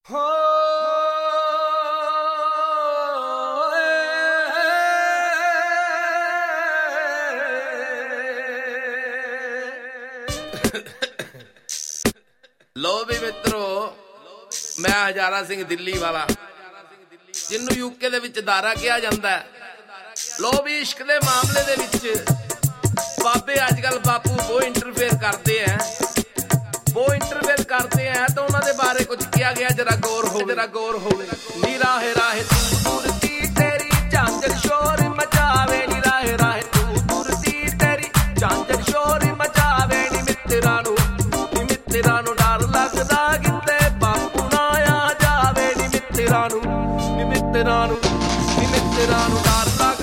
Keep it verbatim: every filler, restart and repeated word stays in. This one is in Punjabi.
ਲੋ ਵੀ ਮਿੱਤਰੋ, ਮੈਂ ਹਜ਼ਾਰਾ ਸਿੰਘ ਦਿੱਲੀ ਵਾਲਾ, ਜਿਹਨੂੰ ਯੂਕੇ ਦੇ ਵਿੱਚ ਦਾਰਾ ਕਿਹਾ ਜਾਂਦਾ। ਲੋ ਵੀ ਇਸ਼ਕ ਦੇ ਮਾਮਲੇ ਦੇ ਵਿੱਚ ਬਾਬੇ ਅੱਜ ਕੱਲ ਬਾਪੂ ਬਹੁਤ ਇੰਟਰਫੇਅਰ ਕਰਦੇ ਹੈ ਬਹੁਤ ਇੰਟਰਫੇਅਰ ਕਰਦੇ ਹੈ ਤਾਂ ਉਹਨਾਂ ਦੇ ਬਾਰੇ ਕੁਝ ਕਿਹਾ ਗਿਆ। ਜਰਾ ਗੌਰ ਹੋ ਜਰਾ ਗੌਰ ਹੋਵੇ। ਨੀ ਰਾਹੇ ਰਾਹੇ ਤੂੰ ਤੁਰਦੀ ਤੇਰੀ ਝਾਂਜਰ ਸ਼ੋਰ ਮਚਾਵੇ, ਨੀ ਰਾਹੇ ਰਾਹੇ ਤੂੰ ਤੁਰਦੀ ਤੇਰੀ ਝਾਂਜਰ ਸ਼ੋਰ ਮਚਾਵੇ। ਨੀ ਮਿੱਤਰਾਂ ਨੂੰ ਨੀ ਮਿੱਤਰਾਂ ਨੂੰ ਡਰ ਲੱਗਦਾ ਕਿਤੇ ਬਾਪੂ ਨਾ ਆ ਜਾਵੇ। ਨੀ ਮਿੱਤਰਾਂ ਨੂੰ ਨੀ ਮਿੱਤਰਾਂ ਨੂੰ ਨੀ ਮਿੱਤਰਾਂ ਨੂੰ ਡਰ